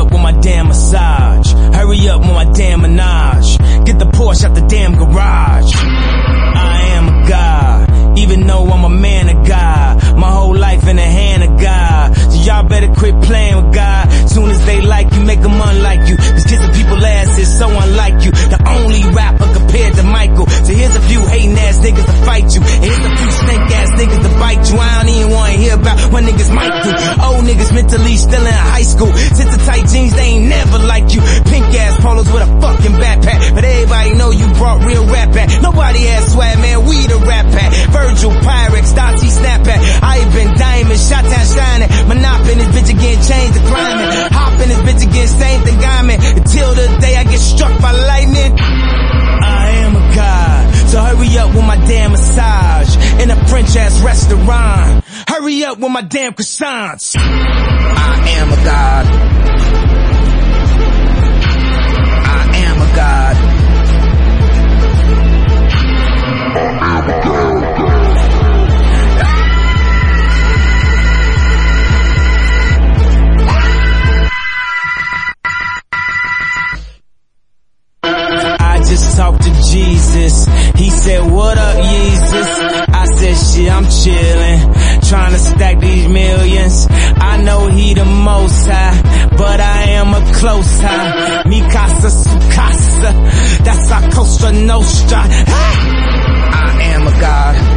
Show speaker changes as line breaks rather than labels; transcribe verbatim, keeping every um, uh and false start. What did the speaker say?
up with my damn massage. Hurry up with my damn menage. Get the Porsche out the damn garage. I am a god, even though I'm a man of God. My whole life in the hand of God. So y'all better quit playing with God. Soon as they like you, make them unlike you. Cause kissing people's ass is so unlike you. The only rapper compared to Michael. So here's a few hating ass niggas to fight you. And here's a few snake ass niggas to bite you. I don't even wanna hear about what niggas might do. Old niggas mentally still in high school. Since the tight jeans, they ain't never like you. Pink ass polos with a fucking backpack. But everybody know you brought real rap back. Nobody has swag, man, we the rap pack. Virgil, Pyrex, Dottie, Snapback. I ain't been diamond, shot down shining. Monop in this bitch again, change the climate. Hop in this bitch again, same thing, I'm in. Until the day I get struck by lightning. I am a god, so hurry up with my damn massage. In a French ass restaurant. Hurry up with my damn croissants. I am a god. I am a god. I am a god. Just talked to Jesus. He said, what up, Jesus? I said, shit, I'm chillin', trying to stack these millions. I know he the most high, but I am a close high. Mi casa, su casa, that's our Costa Nostra. I am a god.